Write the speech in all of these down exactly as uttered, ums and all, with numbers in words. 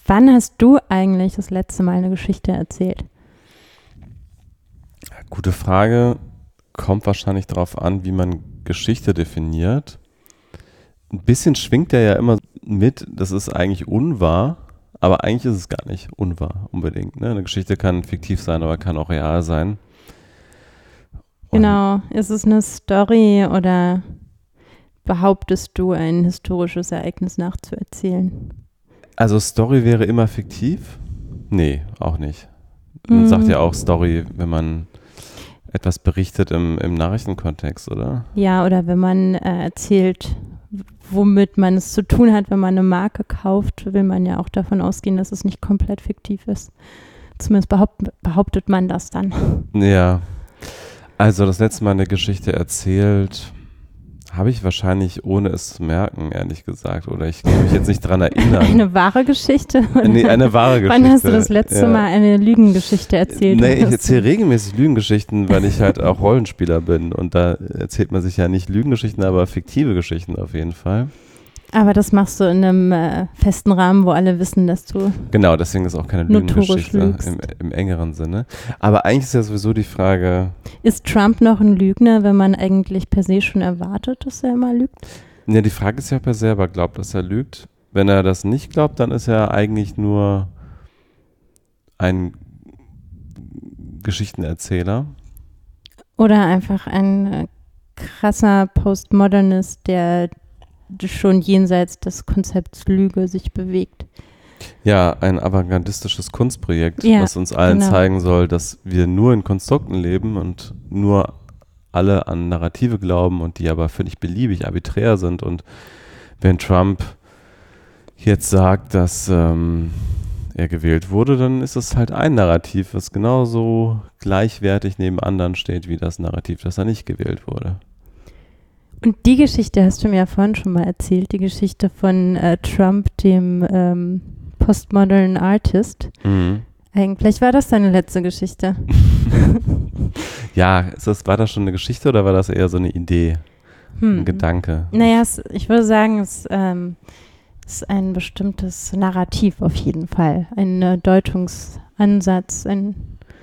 Wann hast du eigentlich das letzte Mal eine Geschichte erzählt? Gute Frage. Kommt wahrscheinlich darauf an, wie man Geschichte definiert. Ein bisschen schwingt er ja immer mit, das ist eigentlich unwahr, aber eigentlich ist es gar nicht unwahr unbedingt. Ne? Eine Geschichte kann fiktiv sein, aber kann auch real sein. Und Genau, ist es eine Story oder behauptest du, ein historisches Ereignis nachzuerzählen? Also Story wäre immer fiktiv? Nee, auch nicht. Man Mhm. sagt ja auch Story, wenn man etwas berichtet im, im Nachrichtenkontext, oder? Ja, oder wenn man äh, erzählt, womit man es zu tun hat, wenn man eine Marke kauft, will man ja auch davon ausgehen, dass es nicht komplett fiktiv ist. Zumindest behaupt, behauptet man das dann. Ja, also das letzte Mal eine Geschichte erzählt, habe ich wahrscheinlich ohne es zu merken, ehrlich gesagt. Oder ich kann mich jetzt nicht dran erinnern. Eine wahre Geschichte? Nee, eine wahre Geschichte. Wann hast du das letzte ja. Mal eine Lügengeschichte erzählt? Nee, ich Hast erzähle du- regelmäßig Lügengeschichten, weil ich halt auch Rollenspieler bin. Und da erzählt man sich ja nicht Lügengeschichten, aber fiktive Geschichten auf jeden Fall. Aber das machst du in einem äh, festen Rahmen, wo alle wissen, dass du... Genau, deswegen ist auch keine Notorisch Lügengeschichte lügst. im, im engeren Sinne. Aber eigentlich ist ja sowieso die Frage, Ist Trump noch ein Lügner, wenn man eigentlich per se schon erwartet, dass er immer lügt? ja, die Frage ist ja, ob er selber glaubt, dass er lügt. Wenn er das nicht glaubt, dann ist er eigentlich nur ein Geschichtenerzähler. Oder einfach ein äh, krasser Postmodernist, der schon jenseits des Konzepts Lüge sich bewegt. Ja, ein avantgardistisches Kunstprojekt, Ja, was uns allen genau. zeigen soll, dass wir nur in Konstrukten leben und nur alle an Narrative glauben und die aber völlig beliebig, arbiträr sind. Und wenn Trump jetzt sagt, dass ähm, er gewählt wurde, dann ist es halt ein Narrativ, was genauso gleichwertig neben anderen steht, wie das Narrativ, dass er nicht gewählt wurde. Und die Geschichte hast du mir ja vorhin schon mal erzählt, die Geschichte von äh, Trump, dem ähm, Postmodern Artist. Mhm. Eigentlich war das deine letzte Geschichte. Ja, ist das, war das schon eine Geschichte oder war das eher so eine Idee, Hm. ein Gedanke? Naja, es, ich würde sagen, es ähm, ist ein bestimmtes Narrativ auf jeden Fall, ein äh, Deutungsansatz. Ein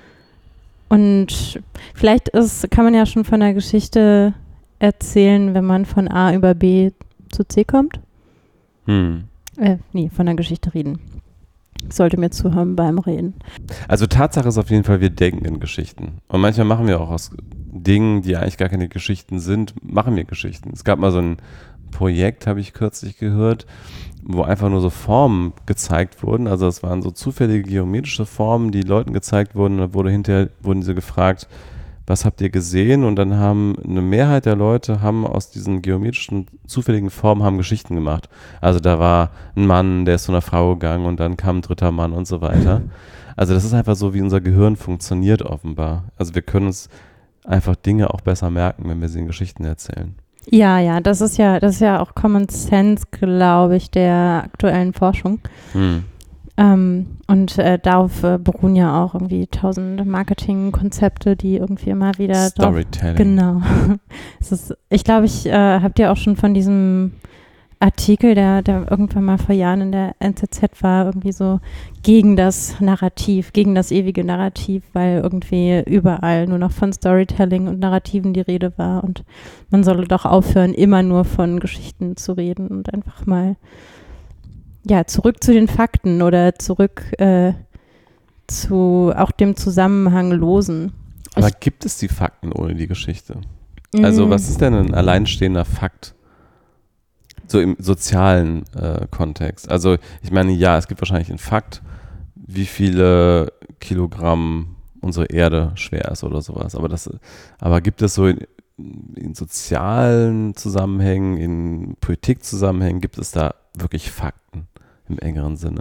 und vielleicht ist, kann man ja schon von der Geschichte erzählen, wenn man von A über B zu C kommt. Hm. Äh, nee, von der Geschichte reden. Ich sollte mir zuhören beim Reden. Also Tatsache ist auf jeden Fall, wir denken in Geschichten. Und manchmal machen wir auch aus Dingen, die eigentlich gar keine Geschichten sind, machen wir Geschichten. Es gab mal so ein Projekt, habe ich kürzlich gehört, wo einfach nur so Formen gezeigt wurden. Also es waren so zufällige geometrische Formen, die Leuten gezeigt wurden. Und da wurde hinterher, wurden sie gefragt, was habt ihr gesehen? Und dann haben eine Mehrheit der Leute haben aus diesen geometrischen, zufälligen Formen haben Geschichten gemacht. Also da war ein Mann, der ist zu einer Frau gegangen und dann kam ein dritter Mann und so weiter. Also das ist einfach so, wie unser Gehirn funktioniert offenbar. Also wir können uns einfach Dinge auch besser merken, wenn wir sie in Geschichten erzählen. Ja, ja, das ist ja, das ist ja auch Common Sense, glaube ich, der aktuellen Forschung. Hm. Ähm, und äh, darauf äh, beruhen ja auch irgendwie tausend Marketingkonzepte, die irgendwie immer wieder drauf, Storytelling. genau. Es ist, ich glaube, ich äh, habe dir auch schon von diesem Artikel, der, der irgendwann mal vor Jahren in der N Z Z war, irgendwie so gegen das Narrativ, gegen das ewige Narrativ, weil irgendwie überall nur noch von Storytelling und Narrativen die Rede war und man solle doch aufhören, immer nur von Geschichten zu reden und einfach mal ja, zurück zu den Fakten oder zurück äh, zu auch dem Zusammenhang losen. Aber gibt es die Fakten ohne die Geschichte? Also Mm, was ist denn ein alleinstehender Fakt? So im sozialen äh, Kontext. Also ich meine, ja, es gibt wahrscheinlich einen Fakt, wie viele Kilogramm unsere Erde schwer ist oder sowas. Aber, das, aber gibt es so in, in sozialen Zusammenhängen, in Politikzusammenhängen, gibt es da wirklich Fakten im engeren Sinne?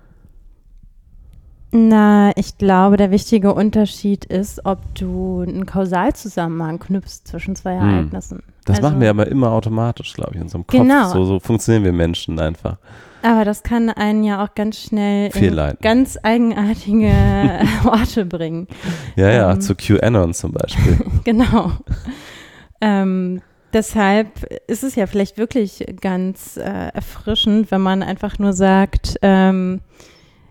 Na, ich glaube, der wichtige Unterschied ist, ob du einen Kausalzusammenhang knüpfst zwischen zwei Hm. Ereignissen. Das Also- machen wir aber immer automatisch, glaube ich, in unserem Kopf. Genau. So, so funktionieren wir Menschen einfach. Aber das kann einen ja auch ganz schnell in Fehlleiten. ganz eigenartige Orte bringen. Ja, ja, Ähm. zu QAnon zum Beispiel. Genau. ähm, deshalb ist es ja vielleicht wirklich ganz äh, erfrischend, wenn man einfach nur sagt, ähm,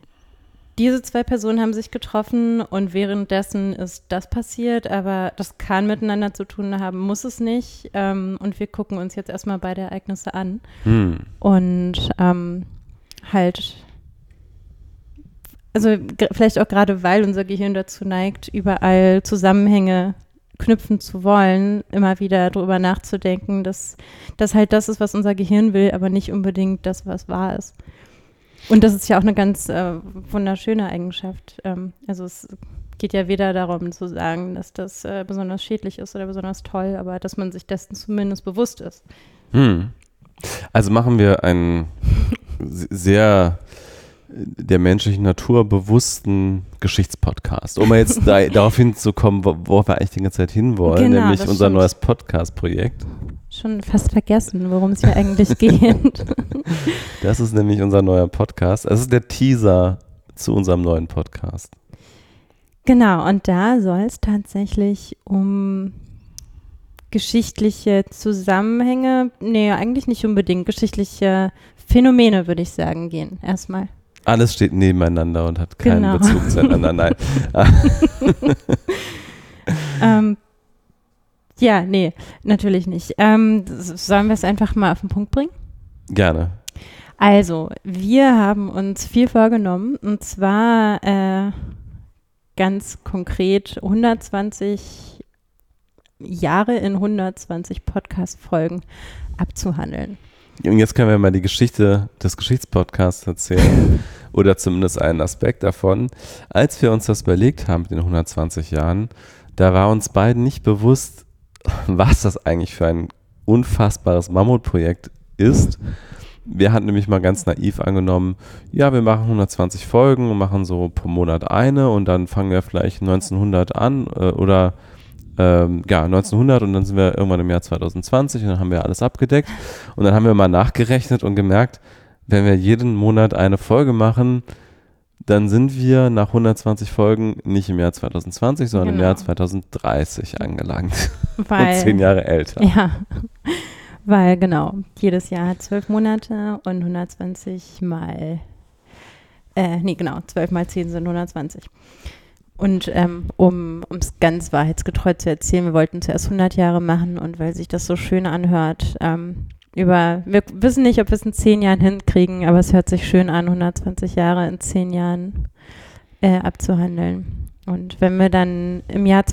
diese zwei Personen haben sich getroffen und währenddessen ist das passiert, aber das kann miteinander zu tun haben, muss es nicht. Ähm, und wir gucken uns jetzt erstmal beide Ereignisse an. Hm. Und ähm, halt, also g- vielleicht auch gerade, weil unser Gehirn dazu neigt, überall Zusammenhänge knüpfen zu wollen, immer wieder drüber nachzudenken, dass das halt das ist, was unser Gehirn will, aber nicht unbedingt das, was wahr ist. Und das ist ja auch eine ganz äh, wunderschöne Eigenschaft. Ähm, also es geht ja weder darum zu sagen, dass das äh, besonders schädlich ist oder besonders toll, aber dass man sich dessen zumindest bewusst ist. Hm. Also machen wir einen sehr der menschlichen Natur bewussten Geschichtspodcast. Um mal jetzt da, darauf hinzukommen, wo- worauf wir eigentlich die ganze Zeit hinwollen, Genau, nämlich das unser stimmt. neues Podcast-Projekt. Schon fast vergessen, worum es hier eigentlich geht. Das ist nämlich unser neuer Podcast. Es ist der Teaser zu unserem neuen Podcast. Genau, und da soll es tatsächlich um geschichtliche Zusammenhänge, nee, eigentlich nicht unbedingt, geschichtliche Phänomene, würde ich sagen, gehen erstmal. Alles steht nebeneinander und hat keinen Genau. Bezug zueinander. Nein. ähm, ja, nee, natürlich nicht. Ähm, s- sollen wir es einfach mal auf den Punkt bringen? Gerne. Also, wir haben uns viel vorgenommen, und zwar äh, ganz konkret hundertzwanzig Jahre in hundertzwanzig Podcast-Folgen abzuhandeln. Und jetzt können wir mal die Geschichte des Geschichtspodcasts erzählen oder zumindest einen Aspekt davon. Als wir uns das überlegt haben mit den hundertzwanzig Jahren, da war uns beiden nicht bewusst, was das eigentlich für ein unfassbares Mammutprojekt ist. Wir hatten nämlich mal ganz naiv angenommen, ja, wir machen hundertzwanzig Folgen und machen so pro Monat eine und dann fangen wir vielleicht neunzehnhundert an äh, oder ähm, ja, neunzehnhundert und dann sind wir irgendwann im Jahr zwanzig zwanzig und dann haben wir alles abgedeckt und dann haben wir mal nachgerechnet und gemerkt, wenn wir jeden Monat eine Folge machen, dann sind wir nach hundertzwanzig Folgen nicht im Jahr zwanzig zwanzig, sondern Genau. im Jahr zwanzig dreißig angelangt Weil, und zehn Jahre älter. Ja, weil genau, jedes Jahr hat zwölf Monate und hundertzwanzig mal, äh, nee genau, zwölf mal zehn sind hundertzwanzig. Und ähm, um es ganz wahrheitsgetreu zu erzählen, wir wollten zuerst hundert Jahre machen und weil sich das so schön anhört, ähm, über, wir wissen nicht, ob wir es in zehn Jahren hinkriegen, aber es hört sich schön an, hundertzwanzig Jahre in zehn Jahren äh, abzuhandeln. Und wenn wir dann im Jahr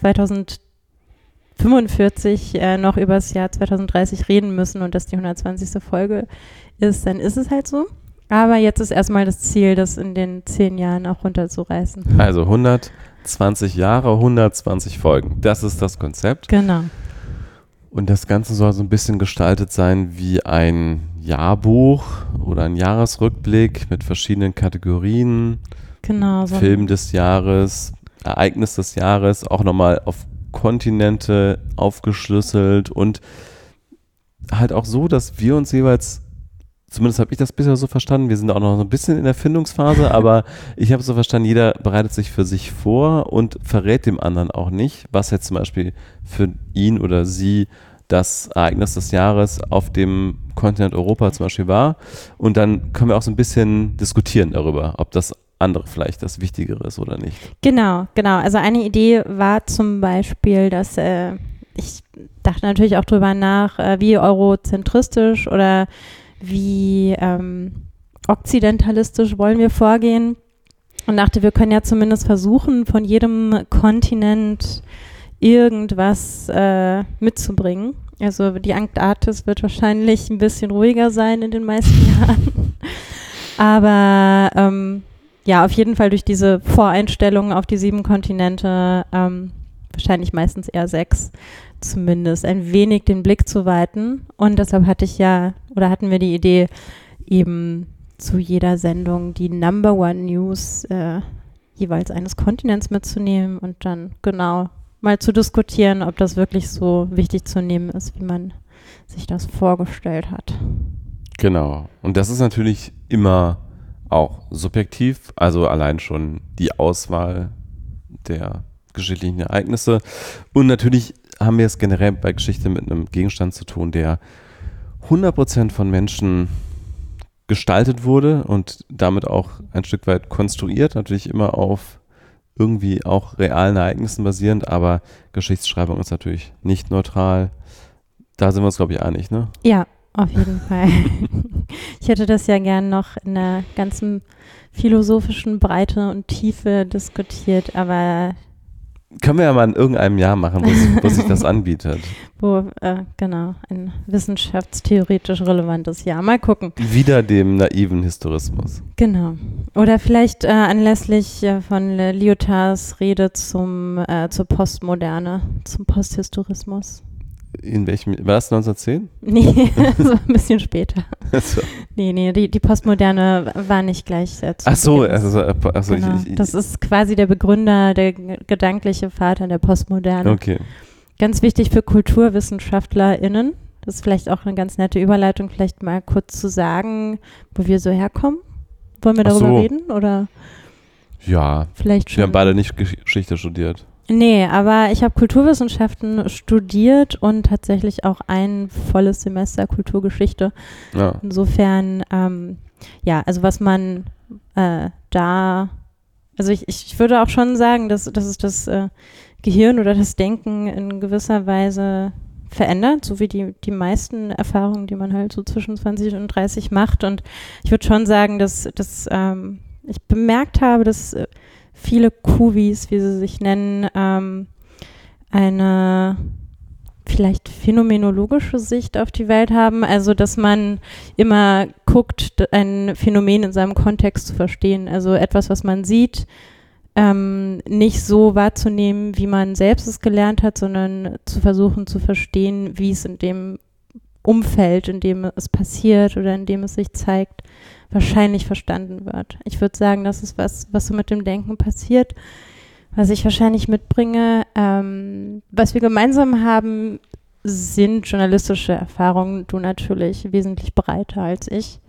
zweitausendfünfundvierzig äh, noch über das Jahr zweitausenddreißig reden müssen und das die hundertzwanzigste Folge ist, dann ist es halt so. Aber jetzt ist erstmal das Ziel, das in den zehn Jahren auch runterzureißen. Also hundertzwanzig Jahre, hundertzwanzig Folgen. Das ist das Konzept. Genau. Und das Ganze soll so ein bisschen gestaltet sein wie ein Jahrbuch oder ein Jahresrückblick mit verschiedenen Kategorien. Genau. So Film des Jahres, Ereignis des Jahres, auch nochmal auf Kontinente aufgeschlüsselt und halt auch so, dass wir uns jeweils, zumindest habe ich das bisher so verstanden, wir sind auch noch so ein bisschen in der Findungsphase, aber ich habe so verstanden, jeder bereitet sich für sich vor und verrät dem anderen auch nicht, was jetzt zum Beispiel für ihn oder sie das Ereignis des Jahres auf dem Kontinent Europa zum Beispiel war. Und dann können wir auch so ein bisschen diskutieren darüber, ob das andere vielleicht das Wichtigere ist oder nicht. Genau, genau. Also eine Idee war zum Beispiel, dass äh, ich dachte natürlich auch drüber nach, äh, wie eurozentristisch oder wie ähm, okzidentalistisch wollen wir vorgehen und dachte, wir können ja zumindest versuchen, von jedem Kontinent irgendwas äh, mitzubringen. Also die Antarktis wird wahrscheinlich ein bisschen ruhiger sein in den meisten Jahren. Aber ähm, ja, auf jeden Fall durch diese Voreinstellungen auf die sieben Kontinente, ähm, wahrscheinlich meistens eher sechs, zumindest ein wenig den Blick zu weiten. Und deshalb hatte ich ja, oder hatten wir die Idee, eben zu jeder Sendung die Number One News äh, jeweils eines Kontinents mitzunehmen und dann genau mal zu diskutieren, ob das wirklich so wichtig zu nehmen ist, wie man sich das vorgestellt hat. Genau. Und das ist natürlich immer auch subjektiv, also allein schon die Auswahl der geschichtlichen Ereignisse. Und natürlich haben wir es generell bei Geschichte mit einem Gegenstand zu tun, der hundert Prozent von Menschen gestaltet wurde und damit auch ein Stück weit konstruiert, natürlich immer auf irgendwie auch realen Ereignissen basierend, aber Geschichtsschreibung ist natürlich nicht neutral. Da sind wir uns, glaube ich, einig, ne? Ja, auf jeden Fall. Ich hätte das ja gern noch in der ganzen philosophischen Breite und Tiefe diskutiert, aber können wir ja mal in irgendeinem Jahr machen, wo, es, wo sich das anbietet. Wo, äh, genau, ein wissenschaftstheoretisch relevantes Jahr. Mal gucken. Wieder dem naiven Historismus. Genau. Oder vielleicht äh, anlässlich äh, von Lyotards Rede zum, äh, zur Postmoderne, zum Posthistorismus. In welchem, war das neunzehnhundertzehn? Nee, so ein bisschen später. So. Nee, nee, die, die Postmoderne war nicht gleich äh, zu Ach so, Beginn. also, also Genau. ich, ich, Das ist quasi der Begründer, der g- gedankliche Vater der Postmoderne. Okay. Ganz wichtig für KulturwissenschaftlerInnen. Das ist vielleicht auch eine ganz nette Überleitung, vielleicht mal kurz zu sagen, wo wir so herkommen. Wollen wir Ach darüber so. reden? Oder Ja, vielleicht schon? wir haben beide nicht Geschichte studiert. Nee, aber ich habe Kulturwissenschaften studiert und tatsächlich auch ein volles Semester Kulturgeschichte. Ja. Insofern, ähm, ja, also was man äh, da, also ich, ich würde auch schon sagen, dass, dass es das äh, Gehirn oder das Denken in gewisser Weise verändert, so wie die, die meisten Erfahrungen, die man halt so zwischen zwanzig und dreißig macht. Und ich würde schon sagen, dass, dass ähm, ich bemerkt habe, dass äh, viele Kuvis, wie sie sich nennen, ähm, eine vielleicht phänomenologische Sicht auf die Welt haben. Also, dass man immer guckt, ein Phänomen in seinem Kontext zu verstehen. Also etwas, was man sieht, ähm, nicht so wahrzunehmen, wie man selbst es gelernt hat, sondern zu versuchen zu verstehen, wie es in dem Umfeld, in dem es passiert oder in dem es sich zeigt, wahrscheinlich verstanden wird. Ich würde sagen, das ist was, was so mit dem Denken passiert, was ich wahrscheinlich mitbringe. Ähm, was wir gemeinsam haben, sind journalistische Erfahrungen. Du natürlich wesentlich breiter als ich.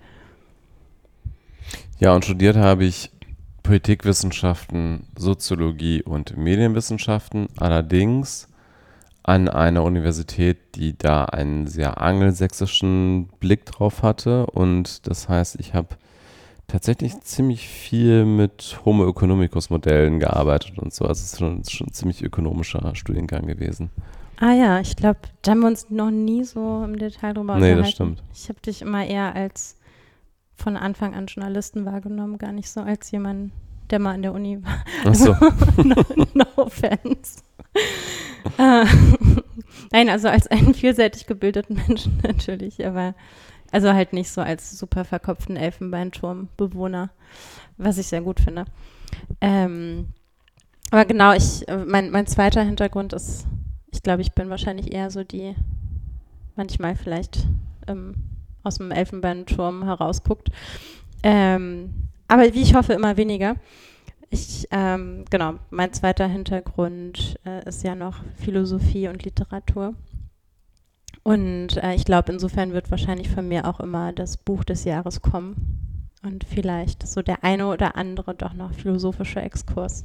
Ja, und studiert habe ich Politikwissenschaften, Soziologie und Medienwissenschaften, allerdings an einer Universität, die da einen sehr angelsächsischen Blick drauf hatte. Und das heißt, ich habe tatsächlich ziemlich viel mit Homo economicus Modellen gearbeitet und so. Also es ist schon, schon ein ziemlich ökonomischer Studiengang gewesen. Ah ja, ich glaube, da haben wir uns noch nie so im Detail drüber Nee, unterhalten. das stimmt. Ich habe dich immer eher als von Anfang an Journalisten wahrgenommen, gar nicht so als jemand, der mal an der Uni war. Ach so. no, no offense. äh, Nein, also als einen vielseitig gebildeten Menschen natürlich, aber also halt nicht so als super verkopften Elfenbeinturmbewohner, was ich sehr gut finde. Ähm, aber genau, ich, mein, mein zweiter Hintergrund ist, ich glaube, ich bin wahrscheinlich eher so die, manchmal vielleicht ähm, aus dem Elfenbeinturm herausguckt. Ähm, aber wie ich hoffe, immer weniger. Ich, ähm, genau, mein zweiter Hintergrund äh, ist ja noch Philosophie und Literatur. Und äh, ich glaube, insofern wird wahrscheinlich von mir auch immer das Buch des Jahres kommen. Und vielleicht so der eine oder andere doch noch philosophische Exkurs.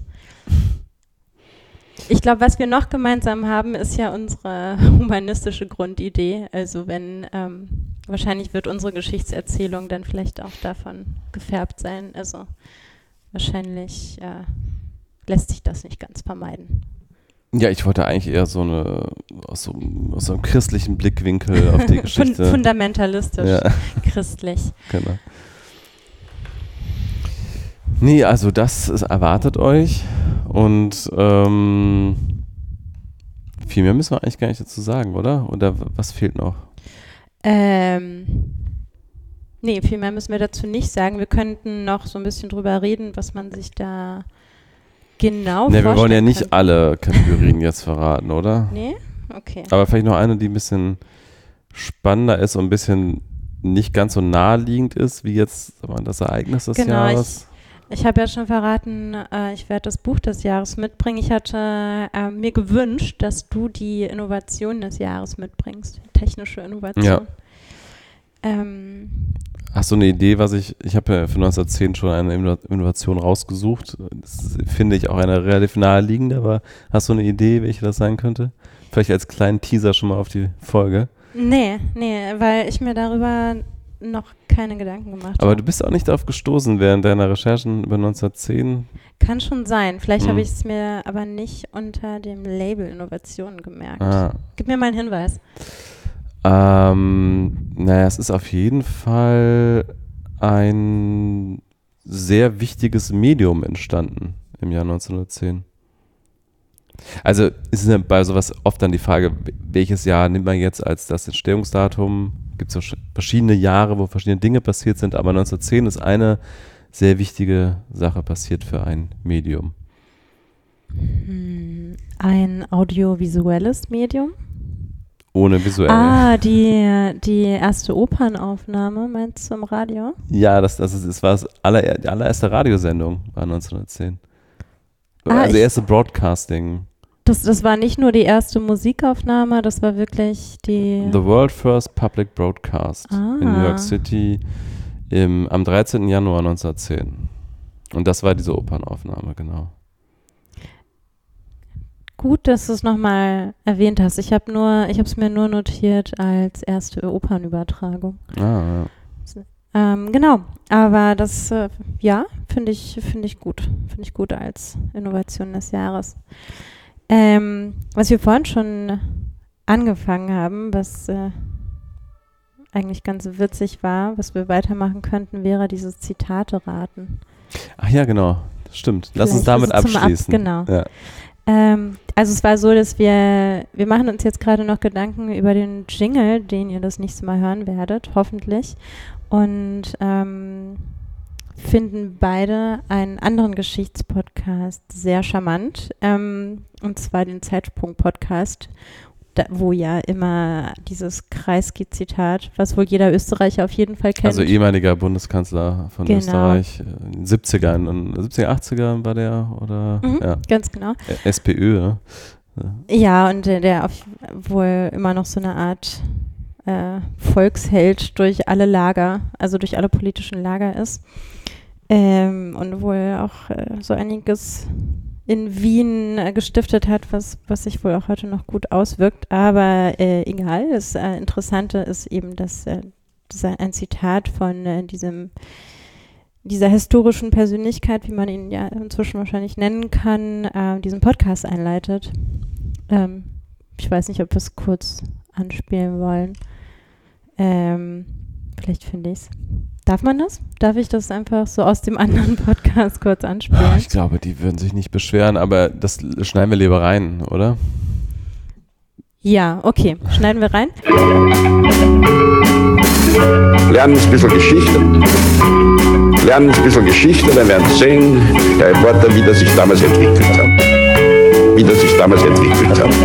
Ich glaube, was wir noch gemeinsam haben, ist ja unsere humanistische Grundidee. Also wenn, ähm, wahrscheinlich wird unsere Geschichtserzählung dann vielleicht auch davon gefärbt sein. Also wahrscheinlich äh, lässt sich das nicht ganz vermeiden. Ja, ich wollte eigentlich eher so eine, aus so, aus so einem christlichen Blickwinkel auf die Geschichte. Fundamentalistisch, ja. Christlich. Genau. Nee, also das ist, erwartet euch und ähm, viel mehr müssen wir eigentlich gar nicht dazu sagen, oder? Oder was fehlt noch? Ähm, nee, viel mehr müssen wir dazu nicht sagen. Wir könnten noch so ein bisschen drüber reden, was man sich da genau Nee, vorstellen wir wollen ja nicht kann. alle Kategorien jetzt verraten, oder? Nee? Okay. Aber vielleicht noch eine, die ein bisschen spannender ist und ein bisschen nicht ganz so naheliegend ist, wie jetzt sagen wir, das Ereignis des Genau, Jahres. Ich, ich habe ja schon verraten, äh, ich werde das Buch des Jahres mitbringen. Ich hatte äh, mir gewünscht, dass du die Innovation des Jahres mitbringst, technische Innovation. Ja. Ähm, Hast du eine Idee, was ich, ich habe ja für neunzehnhundertzehn schon eine Innovation rausgesucht. Das finde ich auch eine relativ naheliegende, aber hast du eine Idee, welche das sein könnte? Vielleicht als kleinen Teaser schon mal auf die Folge. nee, nee, weil ich mir darüber noch keine Gedanken gemacht Aber habe. du bist auch nicht darauf gestoßen während deiner Recherchen über neunzehnhundertzehn? Kann schon sein. Vielleicht Hm. habe ich es mir aber nicht unter dem Label Innovationen gemerkt. Ah. Gib mir mal einen Hinweis. Ähm, naja, es ist auf jeden Fall ein sehr wichtiges Medium entstanden im Jahr neunzehnhundertzehn. Also es ist ja bei sowas oft dann die Frage, welches Jahr nimmt man jetzt als das Entstehungsdatum? Gibt es verschiedene Jahre, wo verschiedene Dinge passiert sind, aber neunzehnhundertzehn ist eine sehr wichtige Sache passiert für ein Medium. Hm, ein audiovisuelles Medium? Ohne visuell. Ah, die, die erste Opernaufnahme, meinst du, im Radio? Ja, das, das, ist, das war das aller, die allererste Radiosendung, war neunzehnhundertzehn. Ah, also ich- erste Broadcasting. Das, das war nicht nur die erste Musikaufnahme, das war wirklich die... The World First Public Broadcast Ah. in New York City im, am dreizehnten Januar neunzehnhundertzehn. Und das war diese Opernaufnahme, genau. Gut, dass du es nochmal erwähnt hast. Ich habe nur, ich habe es mir nur notiert als erste Opernübertragung. Ah, ja. Ähm, genau, aber das, äh, ja, finde ich, finde ich gut. Finde ich gut als Innovation des Jahres. Ähm, was wir vorhin schon angefangen haben, was äh, eigentlich ganz witzig war, was wir weitermachen könnten, wäre dieses Zitate-Raten. Ach ja, genau. Stimmt. Lass uns Vielleicht damit ist es zum Ab- abschließen. genau. Ja. Ähm, also es war so, dass wir, wir machen uns jetzt gerade noch Gedanken über den Jingle, den ihr das nächste Mal hören werdet, hoffentlich. Und ähm, finden beide einen anderen Geschichtspodcast sehr charmant, ähm, und zwar den Zeitsprung-Podcast, da, wo ja immer dieses Kreisky-Zitat, was wohl jeder Österreicher auf jeden Fall kennt. Also ehemaliger Bundeskanzler von Genau. Österreich, in den siebzigern, in siebziger, achtziger war der, oder? Mhm, Ja. ganz genau. Ä- SPÖ, ne? Ja, und der, der auf, wohl immer noch so eine Art äh, Volksheld durch alle Lager, also durch alle politischen Lager ist. Ähm, und wohl auch äh, so einiges in Wien äh, gestiftet hat, was, was sich wohl auch heute noch gut auswirkt. Aber äh, egal, das äh, Interessante ist eben, dass äh, das ein Zitat von äh, diesem dieser historischen Persönlichkeit, wie man ihn ja inzwischen wahrscheinlich nennen kann, äh, diesen Podcast einleitet. Ähm, ich weiß nicht, ob wir es kurz anspielen wollen. Ähm, vielleicht finde ich es. Darf man das? Darf ich das einfach so aus dem anderen Podcast kurz anspielen? Ah, ich glaube, die würden sich nicht beschweren, aber das schneiden wir lieber rein, oder? Ja, okay. Schneiden wir rein. Lernen ein bisschen Geschichte. Lernen ein bisschen Geschichte, dann werden Sie sehen, der Reporter, wie das sich damals entwickelt hat. Wie das sich damals entwickelt hat.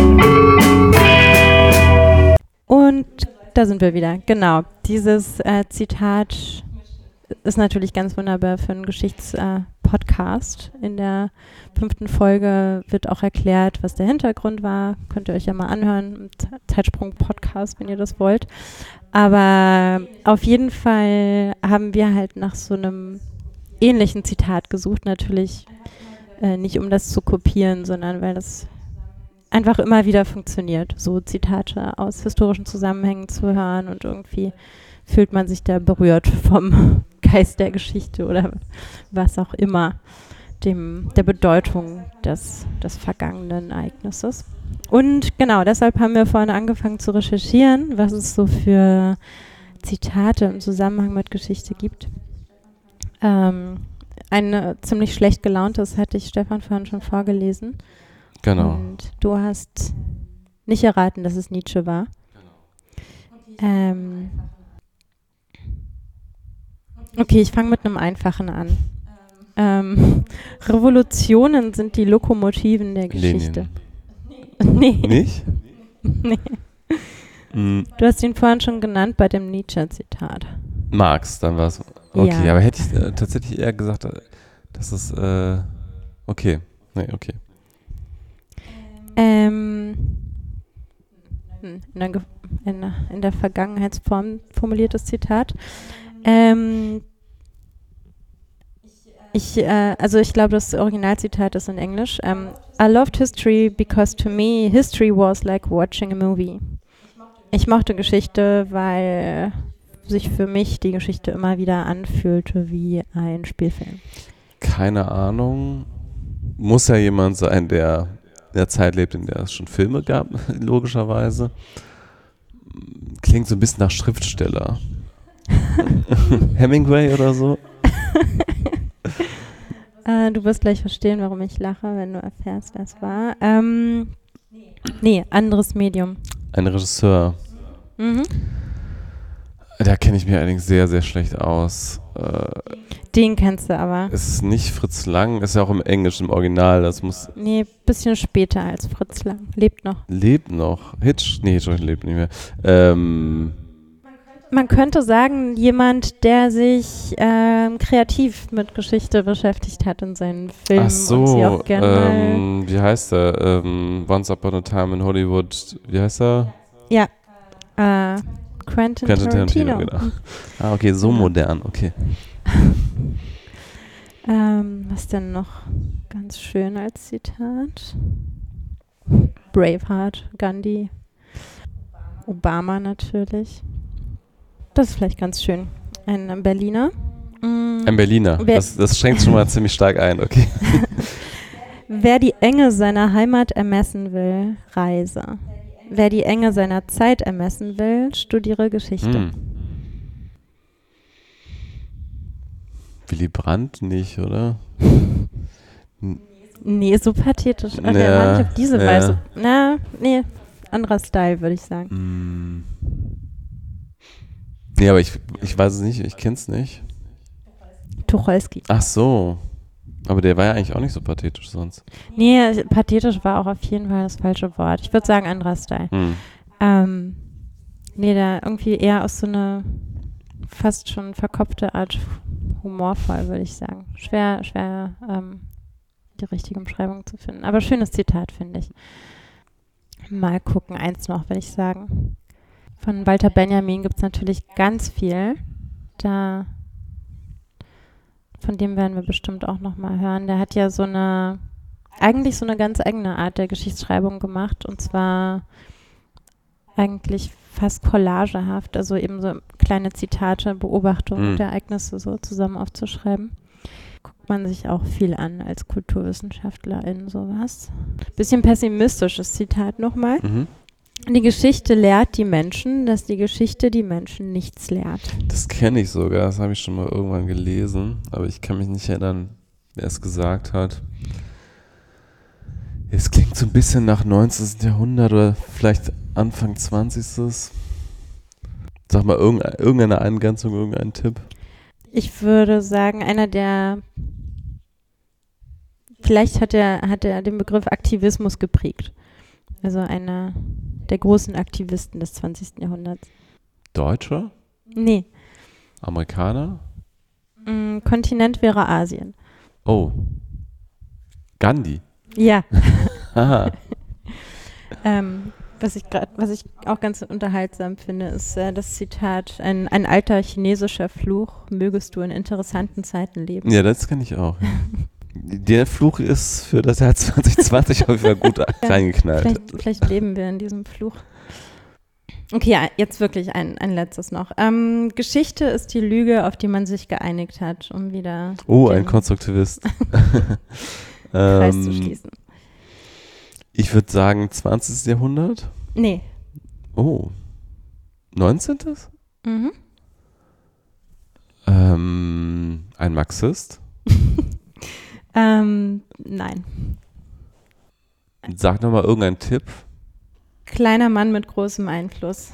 Und da sind wir wieder. Genau. Dieses äh, Zitat ist natürlich ganz wunderbar für einen Geschichtspodcast. Äh, In der fünften Folge wird auch erklärt, was der Hintergrund war. Könnt ihr euch ja mal anhören im Zeitsprung-Podcast, wenn ihr das wollt. Aber auf jeden Fall haben wir halt nach so einem ähnlichen Zitat gesucht. Natürlich äh, nicht, um das zu kopieren, sondern weil das einfach immer wieder funktioniert, so Zitate aus historischen Zusammenhängen zu hören, und irgendwie fühlt man sich da berührt vom Geist der Geschichte oder was auch immer, dem, der Bedeutung des, des vergangenen Ereignisses. Und genau, deshalb haben wir vorhin angefangen zu recherchieren, was es so für Zitate im Zusammenhang mit Geschichte gibt. Ähm, ein ziemlich schlecht gelauntes hatte ich Stefan vorhin schon vorgelesen. Genau. Und du hast nicht erraten, dass es Nietzsche war. Ähm, okay, ich fange mit einem einfachen an. Ähm, Revolutionen sind die Lokomotiven der Geschichte. Nee. Nicht? Nee. Mm, Du hast ihn vorhin schon genannt bei dem Nietzsche-Zitat. Marx, dann war es. Okay, Ja. aber hätte ich äh, tatsächlich eher gesagt, äh, dass es, äh, okay. Nee, okay. Ähm, hm, in, der, Ge- in, der- in der Vergangenheitsform formuliertes Zitat. Ähm, ich, äh, also ich glaube, das Originalzitat ist in Englisch. Ähm, I loved history because to me history was like watching a movie. Ich mochte Geschichte, weil sich für mich die Geschichte immer wieder anfühlte wie ein Spielfilm? Keine Ahnung. Muss ja jemand sein, der in der Zeit lebt, in der es schon Filme gab, logischerweise. Klingt so ein bisschen nach Schriftsteller. Hemingway oder so? äh, du wirst gleich verstehen, warum ich lache, wenn du erfährst, wer es war. Ähm, nee, anderes Medium. Ein Regisseur. Mhm. Da kenne ich mich allerdings sehr, sehr schlecht aus. Äh, Den kennst du aber. es ist nicht Fritz Lang, ist ja auch im Englischen, im Original. Das muss. Nee, bisschen später als Fritz Lang. Lebt noch. Lebt noch. Hitch? Nee, Hitchcock lebt nicht mehr. Ähm, Man könnte sagen, jemand, der sich ähm, kreativ mit Geschichte beschäftigt hat in seinen Filmen ach so, und sie auch gerne ähm, wie heißt er? Ähm, Once Upon a Time in Hollywood. Wie heißt er? ja, äh, Quentin, Quentin Tarantino. Tarantino, genau. Ah, okay, so Ja. modern, okay. Ähm, was denn noch ganz schön als Zitat? Braveheart, Gandhi, Obama natürlich. Das ist vielleicht ganz schön. Ein Berliner. Mm, Ein Berliner, Wer- das, das schränkt schon mal ziemlich stark ein, okay. Wer die Enge seiner Heimat ermessen will, reise. Wer die Enge seiner Zeit ermessen will, studiere Geschichte. Hm. Willy Brandt nicht, oder? Nee, so pathetisch. Ach, Ja, ja, war nicht auf diese ja. Weise. Na, nee, anderer Style, würde ich sagen. Hm. Nee, aber ich, ich weiß es nicht, ich kenn's nicht. Tucholsky. Ach so. Aber der war ja eigentlich auch nicht so pathetisch sonst. Nee, pathetisch war auch auf jeden Fall das falsche Wort. Ich würde sagen, anderer Style. Hm. Ähm, nee, da irgendwie eher aus so einer fast schon verkopfte Art humorvoll, würde ich sagen. Schwer, schwer ähm, die richtige Umschreibung zu finden. Aber schönes Zitat, finde ich. Mal gucken, eins noch, würde ich sagen. Von Walter Benjamin gibt es natürlich ganz viel. Da, von dem werden wir bestimmt auch noch mal hören. Der hat ja so eine, eigentlich so eine ganz eigene Art der Geschichtsschreibung gemacht. Und zwar eigentlich fast collagehaft, also eben so kleine Zitate, Beobachtungen Mhm. der Ereignisse so zusammen aufzuschreiben. Guckt man sich auch viel an als Kulturwissenschaftlerin, sowas. Bisschen pessimistisches Zitat nochmal. Mhm. Die Geschichte lehrt die Menschen, dass die Geschichte die Menschen nichts lehrt. Das kenne ich sogar, das habe ich schon mal irgendwann gelesen, aber ich kann mich nicht erinnern, wer es gesagt hat. Es klingt so ein bisschen nach neunzehnten. Jahrhundert oder vielleicht Anfang zwanzigsten. Sag mal, irgendeine, irgendeine Eingrenzung, irgendein Tipp. Ich würde sagen, einer der, vielleicht hat er, hat er den Begriff Aktivismus geprägt. Also einer der großen Aktivisten des zwanzigsten. Jahrhunderts. Deutscher? Nee, Amerikaner? mm, Kontinent wäre Asien. Oh. Gandhi. Ja, Haha. ähm, was ich grad, was ich auch ganz unterhaltsam finde, ist äh, das Zitat, ein, ein alter chinesischer Fluch, mögest du in interessanten Zeiten leben. Ja, das kenne ich auch. Der Fluch ist für das Jahr zwanzig zwanzig auf jeden Fall gut reingeknallt. Vielleicht, vielleicht leben wir in diesem Fluch. Okay, ja, jetzt wirklich ein, ein letztes noch. Ähm, Geschichte ist die Lüge, auf die man sich geeinigt hat, um wieder Oh, den ein Konstruktivist. Kreis zu ähm, schließen. ich würde sagen zwanzigsten. Jahrhundert. Nee. Oh. neunzehnten. Mhm. Ähm, ein Marxist. Ähm, nein. Sag nochmal irgendeinen Tipp. Kleiner Mann mit großem Einfluss.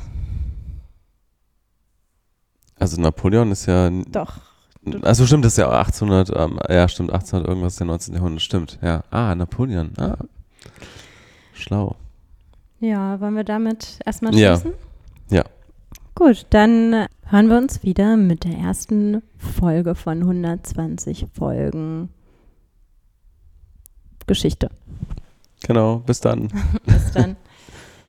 Also Napoleon ist ja... Doch. Also stimmt, das ist ja achtzehnhundert, ähm, ja stimmt, achtzehnhundert irgendwas, der neunzehnten. Jahrhundert, stimmt, ja. Ah, Napoleon, ah. Schlau. Ja, wollen wir damit erstmal Ja. schließen? Ja. Gut, dann hören wir uns wieder mit der ersten Folge von hundertzwanzig Folgen Geschichte. Genau, bis dann. Bis dann.